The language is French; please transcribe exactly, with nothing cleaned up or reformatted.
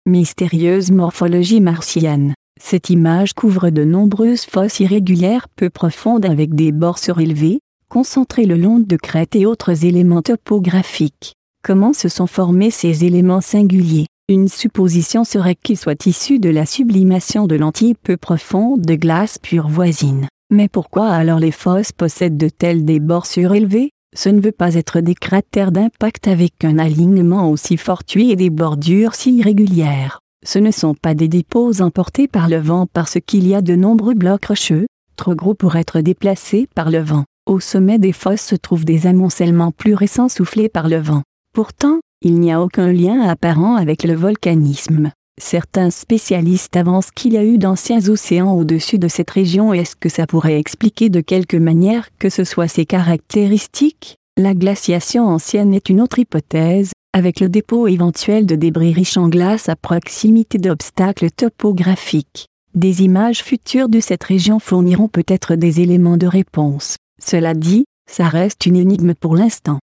Mystérieuse morphologie martienne. Cette image couvre de nombreuses fosses irrégulières peu profondes avec des bords surélevés, concentrés le long de crêtes et autres éléments topographiques. Comment se sont formés ces éléments singuliers? Une supposition serait qu'ils soient issus de la sublimation de lentilles peu profondes de glace pure voisine. Mais pourquoi alors les fosses possèdent de tels des bords surélevés? Ce ne veut pas être des cratères d'impact avec un alignement aussi fortuit et des bordures si irrégulières. Ce ne sont pas des dépôts emportés par le vent parce qu'il y a de nombreux blocs rocheux, trop gros pour être déplacés par le vent. Au sommet des fosses se trouvent des amoncellements plus récents soufflés par le vent. Pourtant, il n'y a aucun lien apparent avec le volcanisme. Certains spécialistes avancent qu'il y a eu d'anciens océans au-dessus de cette région. Est-ce que ça pourrait expliquer de quelque manière que ce soit ces caractéristiques? La glaciation ancienne est une autre hypothèse, avec le dépôt éventuel de débris riches en glace à proximité d'obstacles topographiques. Des images futures de cette région fourniront peut-être des éléments de réponse. Cela dit, ça reste une énigme pour l'instant.